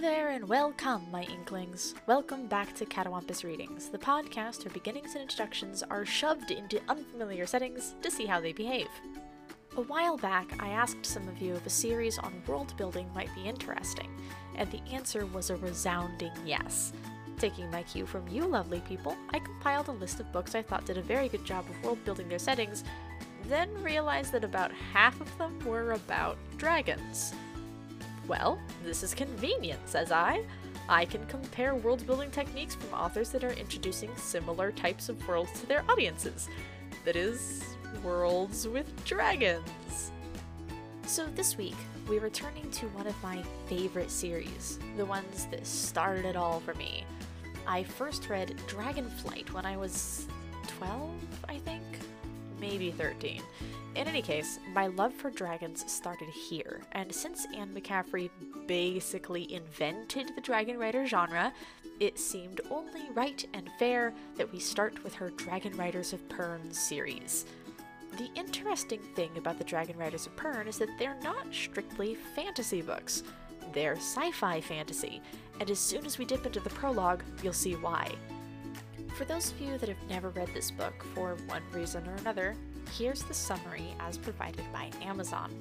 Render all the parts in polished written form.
there and welcome, my Inklings. Welcome back to Catawampus Readings, the podcast where beginnings and introductions are shoved into unfamiliar settings to see how they behave. A while back, I asked some of you if a series on world building might be interesting, and the answer was a resounding yes. Taking my cue from you lovely people, I compiled a list of books I thought did a very good job of world building their settings, then realized that about half of them were about dragons. Well, this is convenient, says I. I can compare world-building techniques from authors that are introducing similar types of worlds to their audiences. That is, worlds with dragons. So this week, we're returning to one of my favorite series, the ones that started it all for me. I first read Dragonflight when I was 12, I think? Maybe 13. In any case, my love for dragons started here, and since Anne McCaffrey basically invented the dragon writer genre, it seemed only right and fair that we start with her Dragon Riders of Pern series. The interesting thing about the Dragon Riders of Pern is that they're not strictly fantasy books. They're sci-fi fantasy, and as soon as we dip into the prologue, you'll see why. For those of you that have never read this book for one reason or another, here's the summary as provided by Amazon.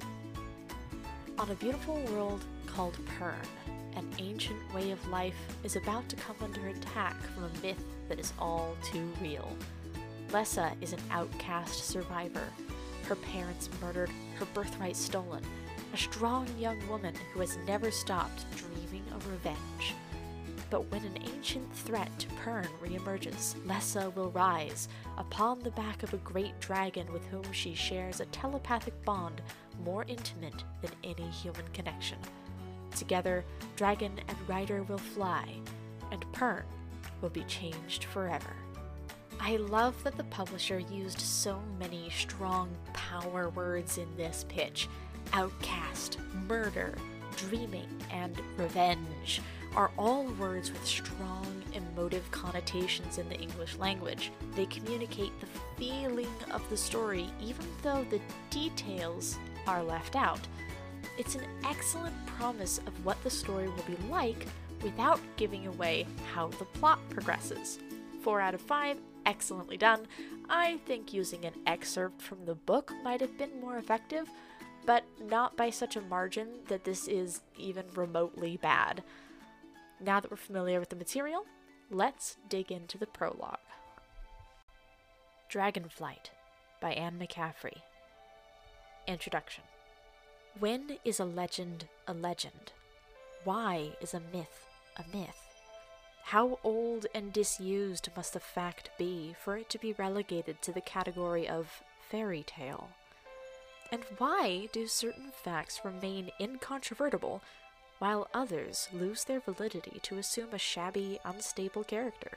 On a beautiful world called Pern, an ancient way of life is about to come under attack from a myth that is all too real. Lessa is an outcast survivor, her parents murdered, her birthright stolen, a strong young woman who has never stopped dreaming of revenge. But when an ancient threat to Pern reemerges, Lessa will rise upon the back of a great dragon with whom she shares a telepathic bond more intimate than any human connection. Together, dragon and rider will fly, and Pern will be changed forever. I love that the publisher used so many strong power words in this pitch. Outcast, murder, dreaming, and revenge are all words with strong emotive connotations in the English language. They communicate the feeling of the story even though the details are left out. It's an excellent promise of what the story will be like without giving away how the plot progresses. 4 out of 5, excellently done. I think using an excerpt from the book might have been more effective, but not by such a margin that this is even remotely bad. Now that we're familiar with the material, let's dig into the prologue. Dragonflight by Anne McCaffrey. Introduction. When is a legend a legend? Why is a myth a myth? How old and disused must a fact be for it to be relegated to the category of fairy tale? And why do certain facts remain incontrovertible while others lose their validity to assume a shabby, unstable character?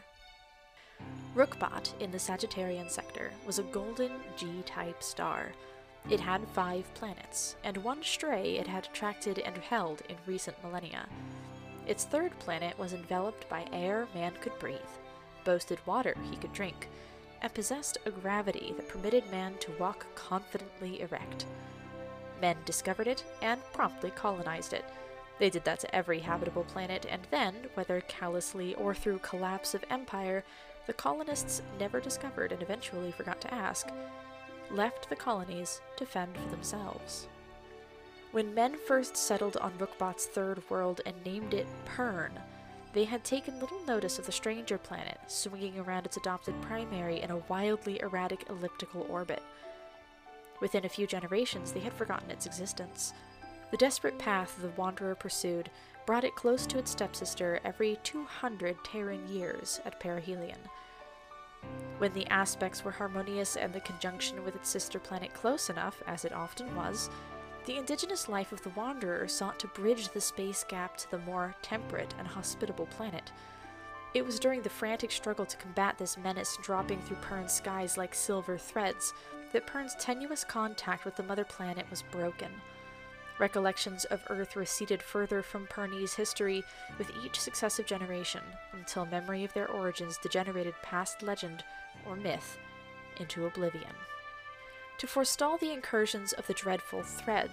Rookbot in the Sagittarian sector was a golden G-type star. It had 5 planets, and 1 stray it had attracted and held in recent millennia. Its 3rd planet was enveloped by air man could breathe, boasted water he could drink, and possessed a gravity that permitted man to walk confidently erect. Men discovered it and promptly colonized it. They did that to every habitable planet, and then, whether callously or through collapse of empire, the colonists never discovered and eventually forgot to ask, left the colonies to fend for themselves. When men first settled on Rookbot's 3rd world and named it Pern, they had taken little notice of the stranger planet, swinging around its adopted primary in a wildly erratic elliptical orbit. Within a few generations, they had forgotten its existence. The desperate path the Wanderer pursued brought it close to its stepsister every 200 Terran years at perihelion. When the aspects were harmonious and the conjunction with its sister planet close enough, as it often was, the indigenous life of the Wanderer sought to bridge the space gap to the more temperate and hospitable planet. It was during the frantic struggle to combat this menace dropping through Pern's skies like silver threads that Pern's tenuous contact with the mother planet was broken. Recollections of Earth receded further from Pernese history with each successive generation, until memory of their origins degenerated past legend or myth into oblivion. To forestall the incursions of the dreadful threads,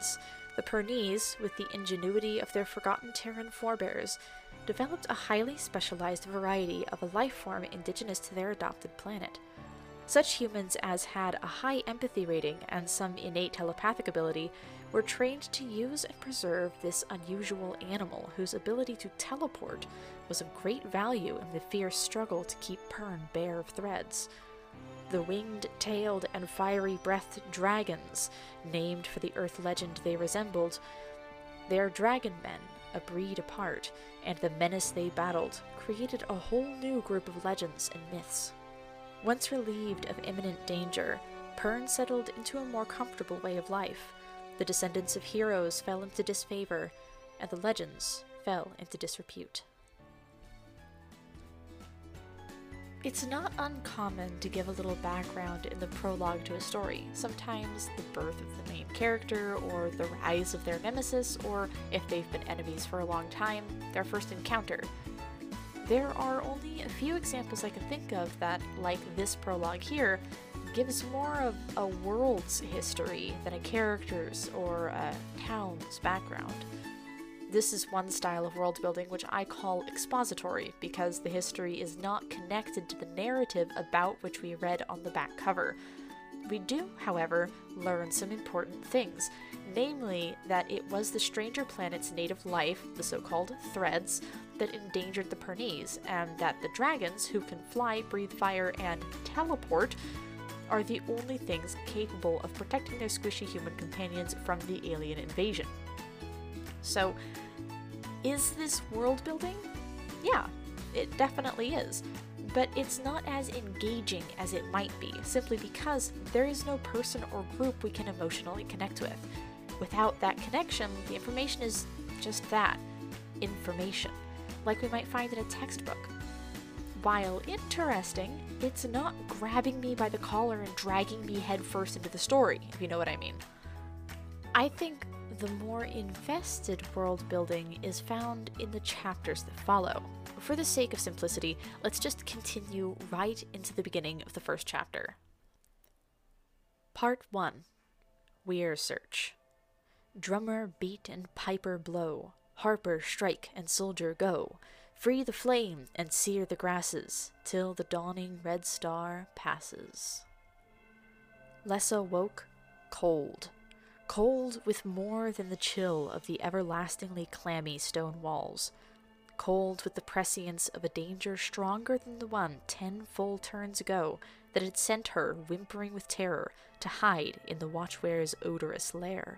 The Pernese, with the ingenuity of their forgotten Terran forebears, developed a highly specialized variety of a life form indigenous to their adopted planet. Such humans as had a high empathy rating and some innate telepathic ability were trained to use and preserve this unusual animal whose ability to teleport was of great value in the fierce struggle to keep Pern bare of threads. The winged, tailed, and fiery-breathed dragons, named for the Earth legend they resembled, they are dragon men, a breed apart, and the menace they battled created a whole new group of legends and myths. Once relieved of imminent danger, Pern settled into a more comfortable way of life. The descendants of heroes fell into disfavor, and the legends fell into disrepute. It's not uncommon to give a little background in the prologue to a story, sometimes the birth of the main character, or the rise of their nemesis, or, if they've been enemies for a long time, their first encounter. There are only a few examples I can think of that, like this prologue here, gives more of a world's history than a character's or a town's background. This is one style of world building which I call expository, because the history is not connected to the narrative about which we read on the back cover. We do, however, learn some important things, namely that it was the stranger planet's native life, the so-called threads, that endangered the Pernese, and that the dragons, who can fly, breathe fire, and teleport, are the only things capable of protecting their squishy human companions from the alien invasion. So, is this world building? Yeah, it definitely is. But it's not as engaging as it might be, simply because there is no person or group we can emotionally connect with. Without that connection, the information is just that, information, like we might find in a textbook. While interesting, it's not grabbing me by the collar and dragging me headfirst into the story, if you know what I mean. I think the more invested world building is found in the chapters that follow. For the sake of simplicity, let's just continue right into the beginning of the first chapter. Part 1. Weir Search. Drummer beat and piper blow, harper strike and soldier go, free the flame and sear the grasses, till the dawning red star passes. Lessa woke cold. Cold with more than the chill of the everlastingly clammy stone walls. Cold with the prescience of a danger stronger than the one 10 full turns ago that had sent her, whimpering with terror, to hide in the Watchware's odorous lair.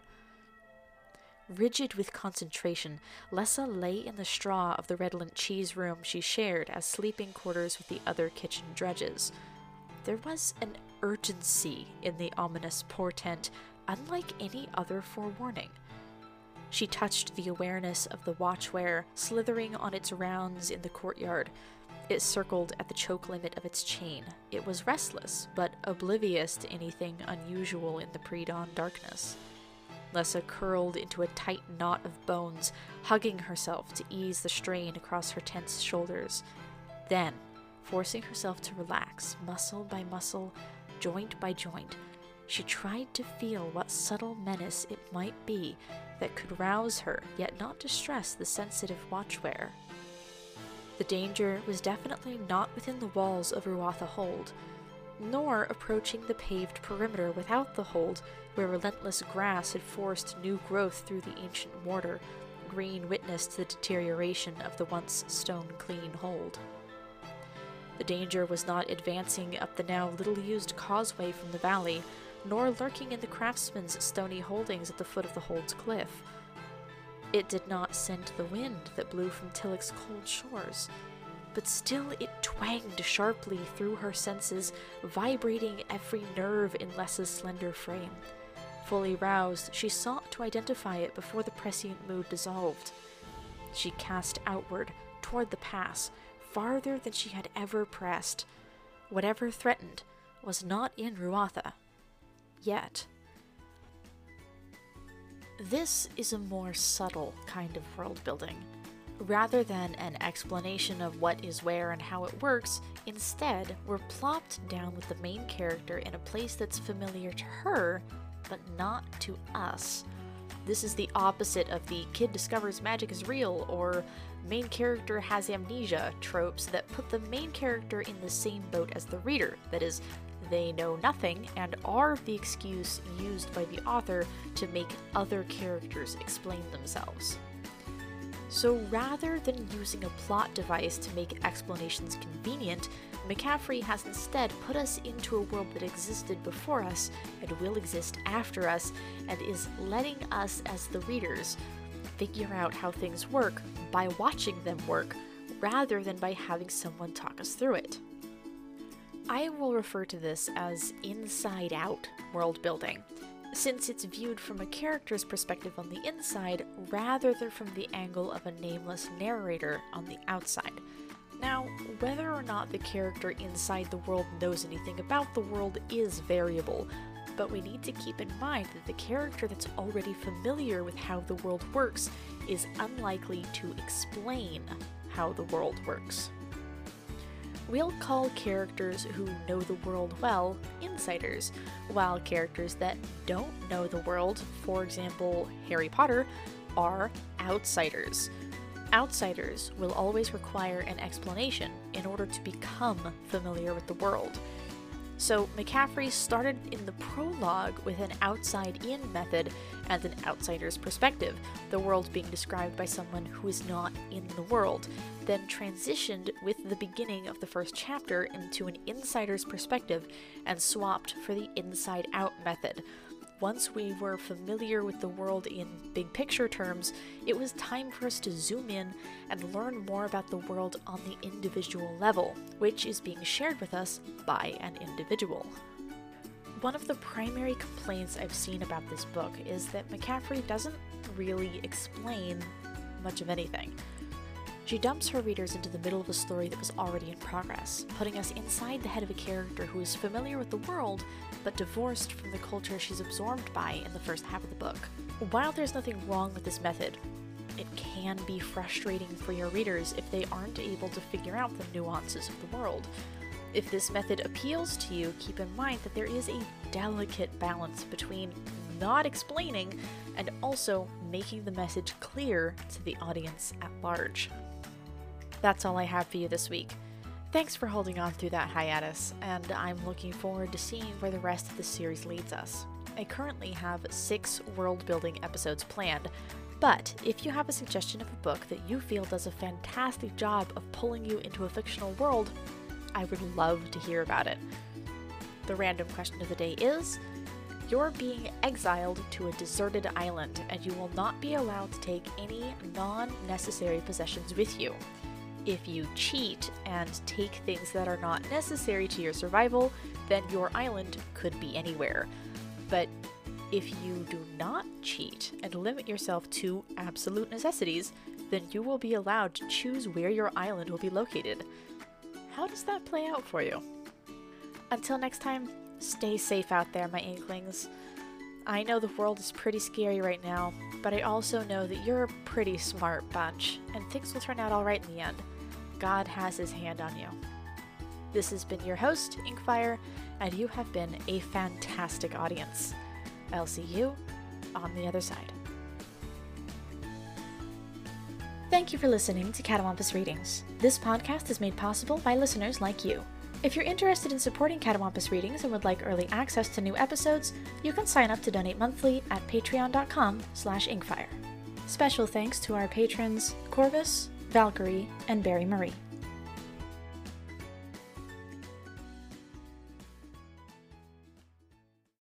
Rigid with concentration, Lessa lay in the straw of the redolent cheese room she shared as sleeping quarters with the other kitchen drudges. There was an urgency in the ominous portent, unlike any other forewarning. She touched the awareness of the Watchware slithering on its rounds in the courtyard. It circled at the choke limit of its chain. It was restless, but oblivious to anything unusual in the pre-dawn darkness. Lessa curled into a tight knot of bones, hugging herself to ease the strain across her tense shoulders. Then, forcing herself to relax, muscle by muscle, joint by joint, she tried to feel what subtle menace it might be that could rouse her, yet not distress the sensitive Watchware. The danger was definitely not within the walls of Ruatha Hold, nor approaching the paved perimeter without the hold, where relentless grass had forced new growth through the ancient mortar, green witness to the deterioration of the once stone-clean hold. The danger was not advancing up the now little-used causeway from the valley, nor lurking in the craftsman's stony holdings at the foot of the hold's cliff. It did not scent the wind that blew from Tillich's cold shores, but still it twanged sharply through her senses, vibrating every nerve in Lessa's slender frame. Fully roused, she sought to identify it before the prescient mood dissolved. She cast outward, toward the pass, farther than she had ever pressed. Whatever threatened was not in Ruatha. Yet. This is a more subtle kind of world building. Rather than an explanation of what is where and how it works, instead, we're plopped down with the main character in a place that's familiar to her, but not to us. This is the opposite of the kid discovers magic is real or main character has amnesia tropes that put the main character in the same boat as the reader. That is, they know nothing and are the excuse used by the author to make other characters explain themselves. So rather than using a plot device to make explanations convenient, McCaffrey has instead put us into a world that existed before us and will exist after us, and is letting us as the readers figure out how things work by watching them work, rather than by having someone talk us through it. I will refer to this as inside-out world building, since it's viewed from a character's perspective on the inside rather than from the angle of a nameless narrator on the outside. Now, whether or not the character inside the world knows anything about the world is variable, but we need to keep in mind that the character that's already familiar with how the world works is unlikely to explain how the world works. We'll call characters who know the world well insiders, while characters that don't know the world, for example Harry Potter, are outsiders. Outsiders will always require an explanation in order to become familiar with the world. So McCaffrey started in the prologue with an outside-in method and an outsider's perspective, the world being described by someone who is not in the world, then transitioned with the beginning of the first chapter into an insider's perspective and swapped for the inside-out method. Once we were familiar with the world in big picture terms, it was time for us to zoom in and learn more about the world on the individual level, which is being shared with us by an individual. One of the primary complaints I've seen about this book is that McCaffrey doesn't really explain much of anything. She dumps her readers into the middle of a story that was already in progress, putting us inside the head of a character who is familiar with the world, but divorced from the culture she's absorbed by in the first half of the book. While there's nothing wrong with this method, it can be frustrating for your readers if they aren't able to figure out the nuances of the world. If this method appeals to you, keep in mind that there is a delicate balance between not explaining and also making the message clear to the audience at large. That's all I have for you this week. Thanks for holding on through that hiatus, and I'm looking forward to seeing where the rest of the series leads us. I currently have 6 world-building episodes planned, but if you have a suggestion of a book that you feel does a fantastic job of pulling you into a fictional world, I would love to hear about it. The random question of the day is: you're being exiled to a deserted island, and you will not be allowed to take any non-necessary possessions with you. If you cheat and take things that are not necessary to your survival, then your island could be anywhere. But if you do not cheat and limit yourself to absolute necessities, then you will be allowed to choose where your island will be located. How does that play out for you? Until next time, stay safe out there, my Inklings. I know the world is pretty scary right now, but I also know that you're a pretty smart bunch, and things will turn out alright in the end. God has his hand on you. This has been your host, Inkfire, and you have been a fantastic audience. I'll see you on the other side. Thank you for listening to Catawampus Readings. This podcast is made possible by listeners like you. If you're interested in supporting Catawampus Readings and would like early access to new episodes, you can sign up to donate monthly at patreon.com/inkfire. Special thanks to our patrons Corvus, Valkyrie, and Barry Marie.